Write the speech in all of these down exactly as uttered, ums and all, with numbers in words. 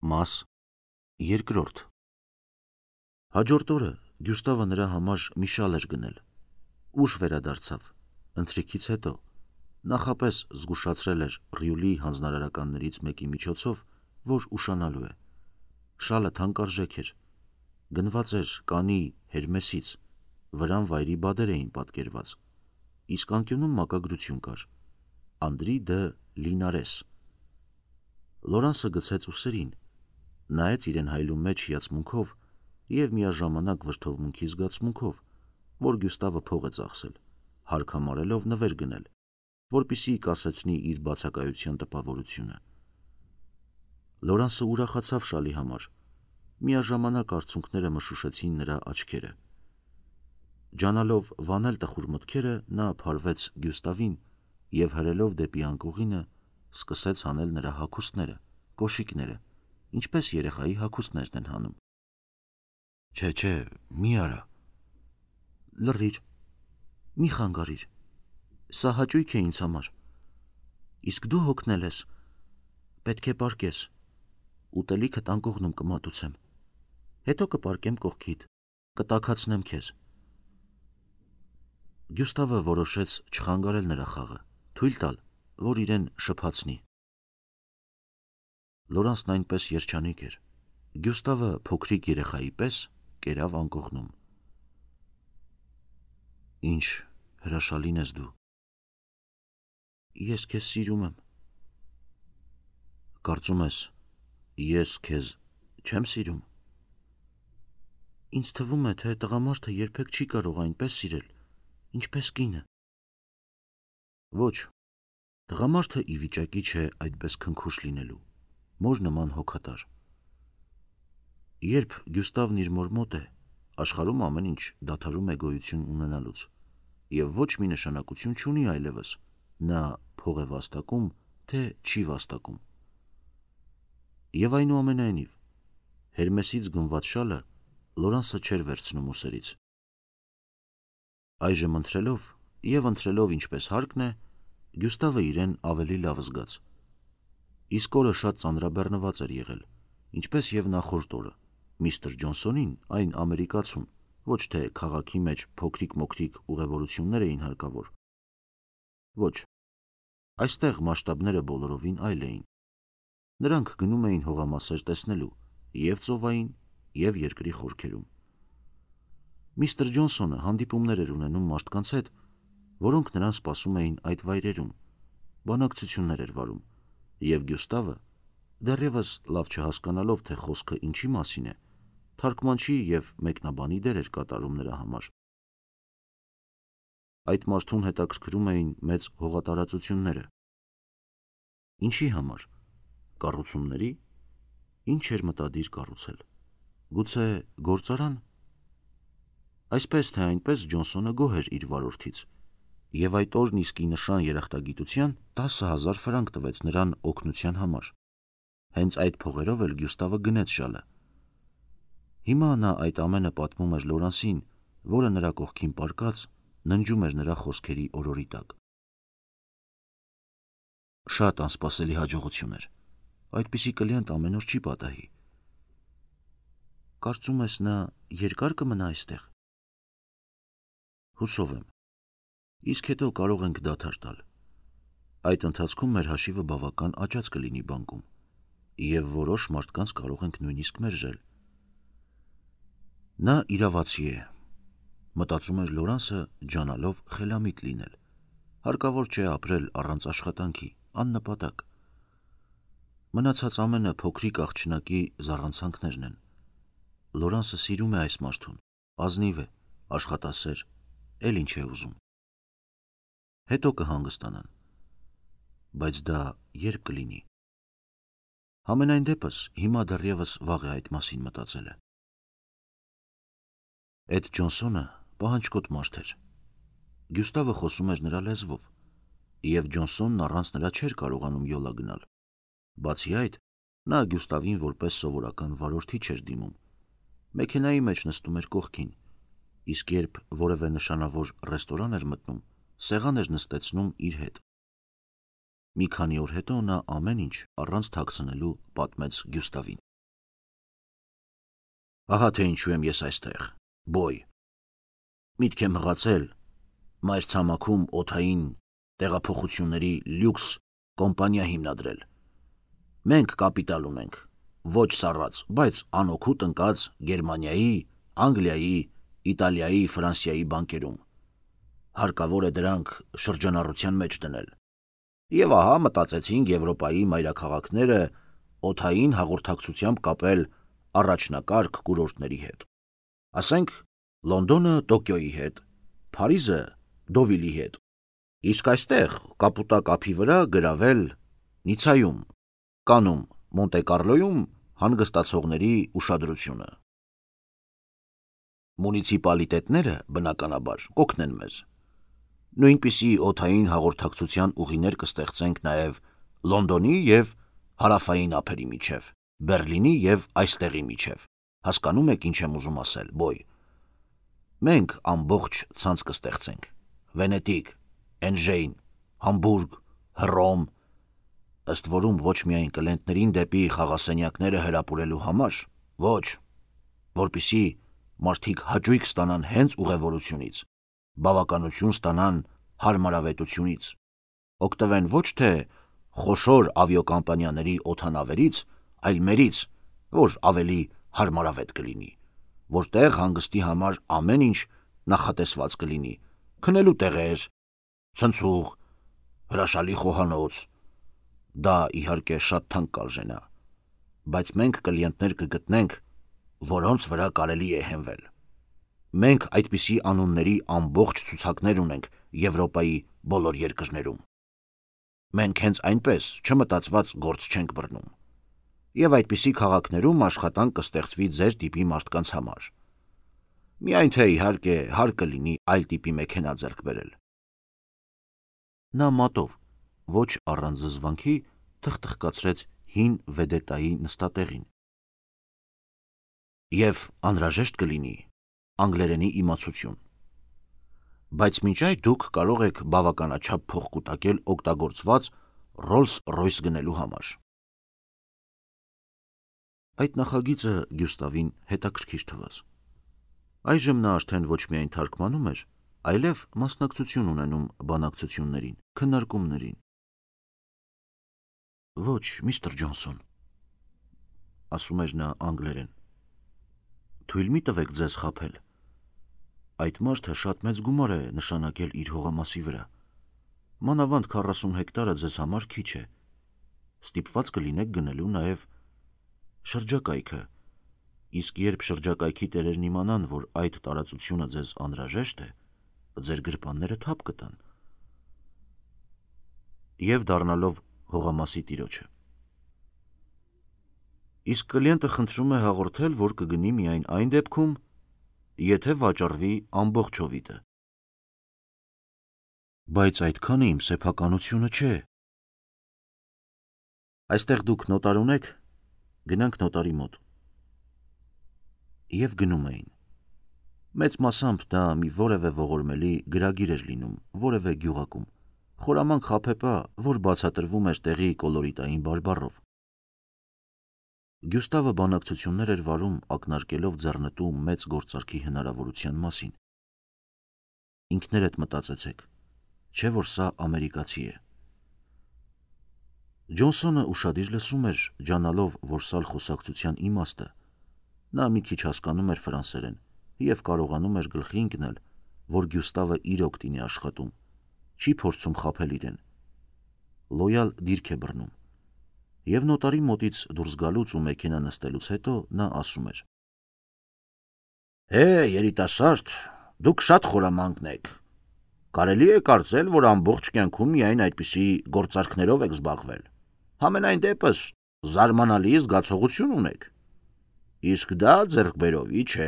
Մաս երկրորդ Հաջորդ օրը Գյուստավը նրա համար մի շալ էր գնել։ Ուշ վերադարձավ, ընթրիքից հետո, նախապես զգուշացրել էր Ռյուլի հանձնարարականներից մեկի միջոցով, որ ուշանալու է։ Շալը թանկարժեք էր, գնված էր կանի Հերմեսից, վրան վայրի բադեր էին պատկերված, իսկ անկյունում մակագրություն կար. Անդրի դը Լինարես։ Լորանսը գցեց ուսերին, նայեց իրեն հայլու մեջ հիացմունքով և միաժամանակ վրդովմունքի զգացմունքով, որ Գյուստավը փող է ծախսել, հարկ համարելով նվեր գնել, որպեսզի կասեցնի իր բացակայության տպավորությունը։ Լորանսը ուրախացավ շալի համար, միաժամանակ արցունքները մշուշեցին նրա աչքերը։ Ջանալով վանել տխուր մտքերը, նա փարվեց Գյուստավին և հրելով դեպի անկողինը սկսեց հանել նրա հագուստները, կոշիկները, ինչպես երեխայի հագուստներն են հանում։ Չէ, չէ, մի արա։ Լռիր, մի խանգարիր, սա հաճույք է ինձ համար, իսկ դու հոգնել ես, պետք է պառկես, ուտելիքդ անկողնում կմատուցեմ, հետո կպառկեմ կողքիդ, կտաքացնեմ քեզ։ Գյուստավը որոշեց չխանգարել նրա խաղը, թույլ տալ, որ իրեն շփացնի։ Լորանսն այնպես երջանիկ էր, Գյուստավը փոքրիկ երեխայի պես կերավ անկողնում։ Ինչ հրաշալին ես դու։ Ես քեզ սիրում եմ։ Կարծում ես, ես քեզ չեմ սիրում։ Ինձ թվում է, թե տղամարդը երբեք չի կարող այնպես սիրել, ինչպես կինը։ Ոչ, տղամարդը ի վիճակի չէ այդպես քնքուշ լինելու, մոր նման հոգատար։ Երբ Գյուստավն իր մոր մոտ է, աշխարհում ամեն ինչ դադարում է գոյություն ունենալուց, և ոչ մի նշանակություն չունի այլևս, նա փող է վաստակում, թե չի վաստակում։ Եվ այնուամենայնիվ, Հերմեսից գնված շալը Լորանսը չէր վերցնում ուսերից։ Այժմ ընթրելով և ընթրելով ինչպես հարկն է, Գյուստավը իրեն ավելի լավ զգաց։ Իսկ օրը շատ ծանրաբեռնված էր եղել, ինչպես և նախորդ օրը, միստր Ջոնսոնին, այն ամերիկացուն, ոչ թե քաղաքի մեջ փոքրիկ-մոքրիկ ուղևորություններ էին հարկավոր։ Ոչ, այստեղ մասշտաբները բոլորովին այլ էին։ Նրանք գնում էին հողամասեր տեսնելու և ծովային, և երկրի խորքերում։ Միստր Ջոնսոնը հանդիպումներ էր ունենում մարդկանց հետ, որոնք նրան սպասում էին այդ վայրերում, բանակցություններ էր վարում, և Գյուստավը, դեռևս լավ չհասկանալով, թե խոսքը ինչի մասին է, թարգմանչի և մեկնաբանի դեր էր կատարում նրա համար։ Այդ մարդուն հետաքրքրում էին մեծ հողատարածությունները։ Ինչի համար։ Կառուցումների։ Ինչ էր մտադիր կառուցել։ Գուցե գործարան։ Այսպես թե այնպես Ջոնսոնը գոհ էր իր վարորդից, և այդ օրն իսկի նշան երախտագիտության տասը հազար ֆրանկ տվեց նրան օգնության համար։ Հենց այդ փողերով էլ Գյուստավը գնեց շալը։ Հիմա նա այդ ամենը պատմում էր Լորանսին, որը նրա կողքին պառկած ննջում էր նրա խոսքերի օրորի տակ։ Շատ անսպասելի հաջողություն էր, այդպիսի կլիենտ ամեն օր չի պատահի։ Կարծում ես նա երկար կմնա այստեղ։ Հուսով եմ, իսկ հետո կարող ենք դադար տալ։ Այդ ընթացքում մեր հաշիվը բավական աճած կլինի բանկում, և որոշ մարդկանց կարող ենք նույնիսկ մերժել։ Նա իրավացի է, մտածում էր Լորանսը, ջանալով խելամիտ լինել։ Հարկավոր չէ ապրել առանց աշխատանքի, աննպատակ։ Մնացած ամենը փոքրիկ աղջնակի զառանցանքներն են։ Լորանսը սիրում է այս մարդուն, ազնիվ է, աշխատասեր, էլ ինչ է ուզում։ Հետո կհանգստանան։ Բայց դա երբ կլինի։ Համենայն դեպս, հիմա դեռևս վաղ է այդ մասին մտածելը։ Էդ Ջոնսոնը պահանջկոտ մարդ էր։ Գյուստավը խոսում էր նրա լեզվով, և Ջոնսոնն առանց նրա չէր կարողանում յոլա գնալ։ Բացի այդ, նա Գյուստավին որպես սովորական վարորդի չէր դիմում։ Մեքենայի մեջ նստում էր կողքին, իսկ երբ որևէ նշանավոր ռեստորան էր մտնում, սեղան էր նստեցնում իր հետ։ Մի քանի օր հետո նա ամեն ինչ առանց թաքցնելու պատմեց Գյուստավին։ Ահա թե ինչու եմ ես այստեղ, բոյ։ Միտք եմ հղացել մայր ցամաքում օդային տեղափոխությունների լյուքս կոմպանիա հիմնադրել։ Մենք կապիտալ ունենք, ոչ սառած, բայց անօգուտ ընկած Գերմանիայի, Անգլիայի, Իտալիայի, Ֆրանսիայի բանկերում։ Հարկավոր է դրանք շրջանառության մեջ դնել։ Եվ ահա մտածեցինք Եվրոպայի մայրաքաղաքները օդային հաղորդակցությամբ կապել առաջնակարգ կուրորտների հետ։ Ասենք Լոնդոնը Տոկիոյի հետ, Փարիզը Դովիլի հետ։ Իսկ այստեղ կապուտա կափի վրա գրավել Նիցայում, Կանում, Մոնտե Կարլոյում հանգստացողների ուշադրությունը։ Մունիցիպալիտետները բնականաբար կօգնեն մեզ։ Նույնպիսի օդային հաղորդակցության ուղիներ կստեղծենք նաև Լոնդոնի և հարավային ափերի միջև, Բեռլինի և այստեղի միջև։ Հասկանում եք ինչ եմ ուզում ասել, բոյ։ Մենք ամբողջ ցանց կստեղծենք. Վենետիկ, Էնժեյն, Համբուրգ, Հռոմ, ըստ որում ոչ միայն կլենտներին դեպի խաղասենյակները հրապուրելու համար, ոչ, որպիսի մարդիկ հաճույք ստանան հենց ուղևորությունից, բավականություն ստանան հարմարավետությունից, օգտվեն ոչ թե խոշոր ավիակոմպանիաների օդանավերից, այլ մերից, որ ավելի հարմարավետ կլինի, որտեղ հանգստի համար ամեն ինչ նախատեսված կլինի, քնելու տեղեր, ցնցուղ, հրաշալի խոհանոց։ Դա իհարկե շատ թանկ կարժենա, բայց մենք կլիենտներ կգտնենք, որոնց վրա կարելի է հենվել։ Մենք այդպիսի անունների ամբողջ ցուցակներ ունենք Եվրոպայի բոլոր երկրներում։ Մենք հենց այնպես չմտածված գործ չենք բռնում։ Եվ այդպիսի քաղաքներում աշխատանք կստեղծվի ձեր տիպի մարդկանց համար։ Միայն թե իհարկե հարկ կլինի այլ տիպի մեքենա ձեռք բերել։ Նա մատով, ոչ առանց զզվանքի, թխթխկացրեց հին վեդետայի նստատեղին։ Եվ անհրաժեշտ կլինի անգլերենի իմացություն։ Բայց մինչ այդ դուք կարող եք բավականաչափ փող կուտակել օգտագործված Rolls-Royce գնելու համար։ Այդ նախագիծը Գյուստավին հետաքրքիր թվաց։ Այժմ նա արդեն ոչ միայն թարգմանում էր, այլև մասնակցություն ունենում բանակցություններին, քննարկումներին։ Ոչ, միստր Ջոնսոն, ասում էր նա անգլերեն, թույլ մի տվեք ձեզ խաբել։ Այդ մարդը շատ մեծ գումար է նշանակել իր հողամասի վրա։ Մանավանդ քառասուն հեկտարը ձեզ համար քիչ է։ Ստիպված կլինեք գնելու նաև շրջակայքը, իսկ երբ շրջակայքի տերերն իմանան, որ այդ տարածությունը ձեզ անհրաժեշտ է, ձեր գրպանները թափ կտան։ Եվ դառնալով հողամասի տիրոջը։ Իսկ կլիենտը խնդրում է հաղորդել, որ կգնի միայն այն դեպքում, եթե վաճառվի ամբողջ հովիտը։ Բայց այդքանը իմ սեփականությունը չէ։ Այստեղ դուք նոտար ունեք, գնանք նոտարի մոտ։ Եվ գնում էին։ Մեծ մասամբ դա մի որևէ ողորմելի գրագիր էր լինում, որևէ գյուղակում, խորամանկ խաբեպա, որ բացատրվում էր տեղի կոլորիտային բարբառով։ Գյուստավը բանակցություններ էր վարում ակնարկելով ձեռնտու մեծ գործարքի հնարավորության մասին։ Ինքներդ մտածեցեք, չէ՞ որ սա ամերիկացի է։ Ջոնսոնը ուշադիր լսում էր, ջանալով, որ սալ խոսակցության իմաստը, նա մի քիչ հասկանում էր ֆրանսերեն և կարողանում էր գլխի ընկնել, որ Գյուստավը իրոք տինի աշխատում, չի փորձում խաբել իրեն, լոյալ դիրք է բռնում։ Եվ նոտարի մոտից դուրս գալուց ու մեքենա նստելուց հետո նա ասում էր. Հե, երիտասարդ, դուք շատ խորամանկ եք։ Կարելի է կարծել, որ ամբողջ կյանքում միայն այդպիսի գործարքներով եք զբաղվել։ Համենայն դեպս զարմանալի զգացողություն ունեք։ Իսկ դա ձեռքբերովի չէ։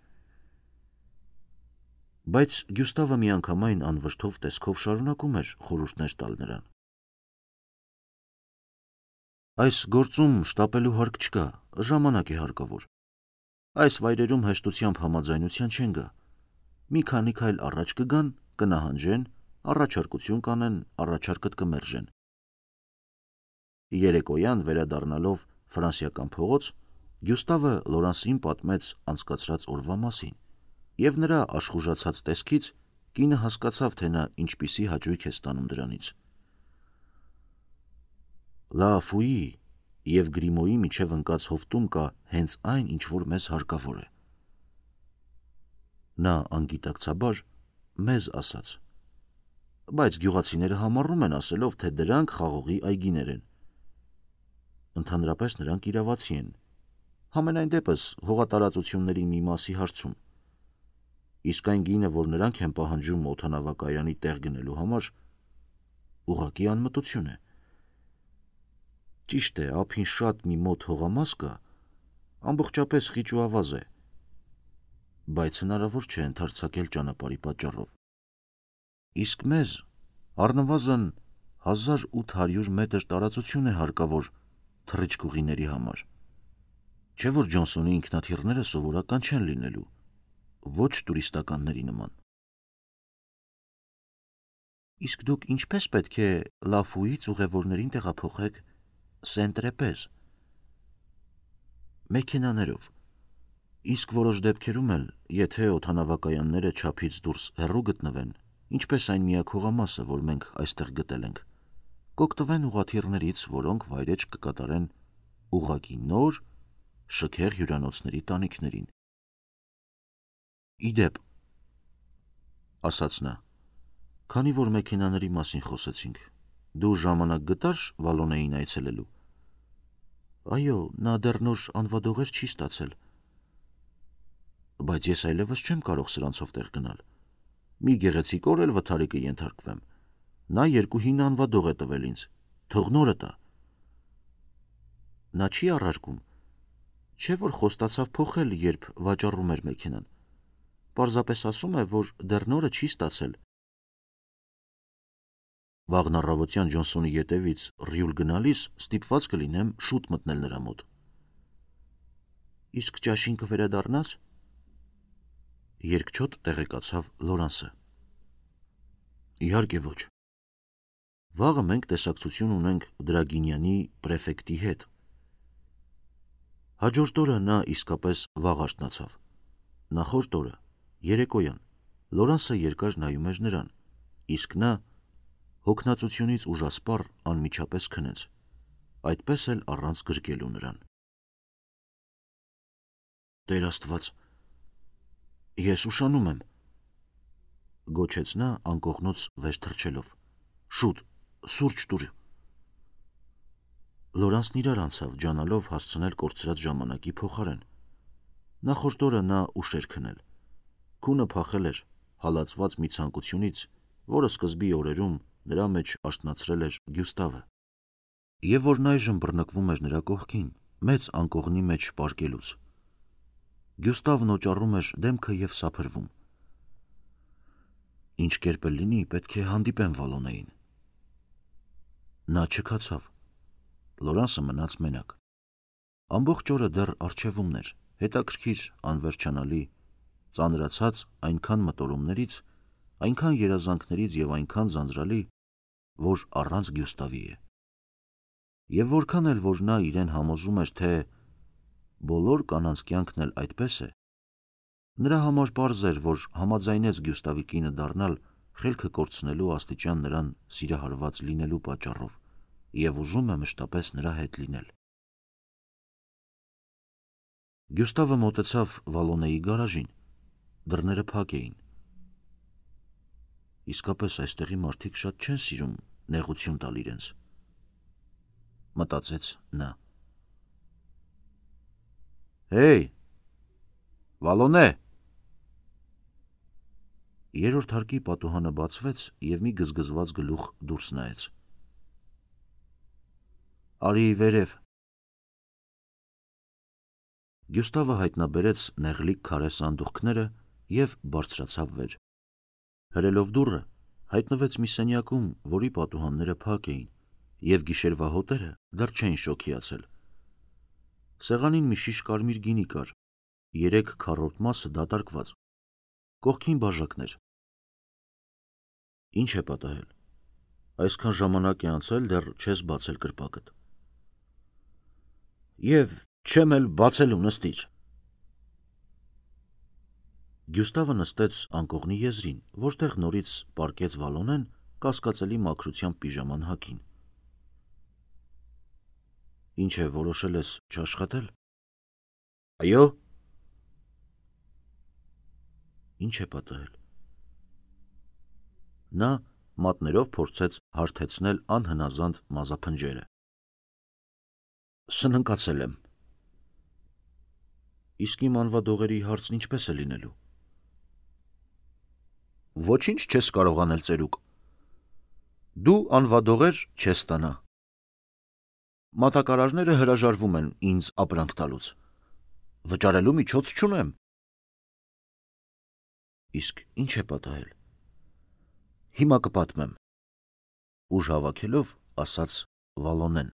Բայց Գյուստավը միանգամայն անվրդով տեսքով շարունակում էր խորհուրդներ տալ նրան։ Այս գործում շտապելու հարկ չկա, ժամանակ է հարկավոր։ Այս վայրերում հեշտությամբ համաձայնության չեն գա։ Մի քանի քայլ առաջ կգան, կնահանջեն, առաջարկություն կանեն, առաջարկդ կմերժեն։ Երեկոյան վերադառնալով ֆրանսիական փողոց, Գյուստավը Լորանսին պատմեց անցկացրած օրվա մասին, և նրա աշխուժացած տեսքից կինը հասկացավ, թե նա ինչպիսի հաճույք է ստանում դրանից։ Լա Ֆուի և Գրիմոյի միջև ընկած հովտում կա հենց այն, ինչ որ մեզ հարկավոր է։ Նա անգիտակցաբար մեզ ասաց, բայց գյուղացիները համառում են ասելով, թե դրանք խաղողի այգիներ են։ Ընդհանրապես նրանք իրավացի են, համենայն դեպս հողատարածությունների մի մասի հարցում։ Իսկ այն գինը, որ նրանք են պահանջում օդանավակայանի տեղ գնելու համար, ուղղակի անմտություն է։ Ճիշտ է, ափին շատ մի մոտ հողամաս կա, ամբողջապես խիճ ու ավազ է, բայց հնարավոր չէ ընդարձակել ճանապարհի պատճառով։ Իսկ մեզ առնվազն հազար ութ հարյուր մետր տարածություն է հարկավոր թռիչքուղիների համար, չէ որ Ջոնսոնի ինքնաթիռները սովորական չեն լինելու, ոչ տուրիստականների նման։ Իսկ դուք ինչպես պետք է Լա Ֆուից ուղևորներին տեղափոխեք Սեն-Տրեպեզ։ Մեքենաներով։ Իսկ որոշ դեպքերում էլ, եթե օդանավակայանները չափից դուրս հեռու գտնվեն, ինչպես այն միակ հողամասը, որ մենք այստեղ գտել ենք, կօգտվեն ուղղաթիռներից, որոնք վայրէջք կկատարեն ուղղակի նոր, շքեղ հյուրանոցների տանիքներին։ Իդեպ, ասաց նա, քանի որ մեքենաների մասին խոսեցինք, դու ժամանակ գտար Վալոնեին այցելելու։ Այո, նա դեռ նոր անվադողեր չի ստացել։ Բայց ես այլևս չեմ կարող սրանցով տեղ գնալ։ Մի գեղեցիկ օր էլ վթարի կենթարկվեմ։ Նա երկու հին անվադող է տվել ինձ, թող նորը տա։ Նա չի առարկում, չէ որ խոստացավ փոխել, երբ վաճառում էր մեքենան։ Պարզապես ասում է, որ դեռ նորը չի ստացել։ Վաղն առավոտյան Ջոնսոնի ետևից Ռյուլ գնալիս ստիպված կլինեմ շուտ մտնել նրա մոտ։ Իսկ ճաշին կվերադառնաս։ Երկչոտ տեղեկացավ Լորանսը։ Իհարկե ոչ։ Վաղը մենք տեսակցություն ունենք Դրագինյանի պրեֆեկտի հետ։ Հաջորդ օրը նա իսկապես վաղ արթնացավ։ Նախորդ օրը, երեկոյան, Լորանսը երկար նայում էր նրան, իսկ նա հոգնածությունից ուժասպառ անմիջապես քնեց, այդպես էլ առանց գրկելու նրան։ Տեր Աստված, ես ուշանում եմ, գոչեց նա անկողնուց վեր թռչելով։ Շուտ, սուրճ տուր։ Լորանսն իրար անցավ, ջանալով հասցնել կորցրած ժամանակի փոխարեն։ Նախորդ օրը նա ուշ էր քնել։ Քունը փախել էր հալածված մի ցանկությունից, որը սկզբի օրերում նրա մեջ արթնացրել էր Գյուստավը, և որն այժմ բռնկվում էր նրա կողքին, մեծ անկողնի մեջ պառկելուց։ Գյուստավն օճառում էր դեմքը և սափրվում։ Ինչ կերպ էլ լինի, պետք է հանդիպեմ Վալոնեին։ Նա չքացավ։ Լորանսը մնաց մենակ։ Ամբողջ օրը դեռ առջևումն էր, հետաքրքիր, անվերջանալի, ծանրացած այնքան մտորումներից, այնքան երազանքներից և այնքան ձանձրալի, որ առանց Գյուստավի է։ Եվ որքան էլ որ նա իրեն համոզում էր, թե բոլոր կանանց կյանքն էլ այդպես է, նրա համար պարզ էր, որ համաձայնեց Գյուստավի կինը դառնալ խելքը կորցնելու աստիճան նրան սիրահարված լինելու պատճառով և ուզում է մշտապես նրա հետ լինել։ Գյուստավը մոտեցավ Վալոնեի գարաժին, դռները փակ էին։ Իսկապես այստեղի մարդիկ շատ չեն սիրում նեղություն տալ իրենց, մտածեց նա։ Հեյ, Վալոնե։ Երրորդ հարկի պատուհանը բացվեց և մի գզգզված գլուխ դուրս նայեց։ Արի վերև։ Գյուստավը հայտնաբերեց նեղլիկ քարե սանդուղքները և բարձրացավ վեր։ Հրելով դուռը, հայտնվեց մի սենյակում, որի պատուհանները փակ էին, և գիշերվա հոտերը դեռ չէին շոգիացել։ Սեղանին մի շիշ կարմիր գինի կար, երեք քառորդ մասը դատարկված, կողքին բաժակներ։ Ինչ է պատահել։ Այսքան ժամանակ է անցել, դեռ չես բացել կրպակդ։ Եվ Չեմ էլ բացելու, նստիր։ Գյուստավը նստեց անկողնի եզրին, որտեղ նորից պառկեց Վալոնեն կասկածելի մաքրությամբ պիժաման հագին։ Ինչ է, որոշել ես չաշխատել։ Այո։ Ինչ է պատահել։ Նա մատներով փորձեց հարթեցնել անհնազանդ մազափնջերը։ Սննկացել եմ։ Իսկ իմ անվադողերի հարցն ինչպես է լինելու։ Ոչինչ չես կարող անել, ծերուկ։ Դու անվադողեր չես ստանա։ Մատակարարները հրաժարվում են ինձ ապրանք տալուց։ Վճարելու միջոց չունեմ։ Իսկ ինչ է պատահել։ Հիմա կպատմեմ, ուժ հավաքելով ասաց Վալոնեն։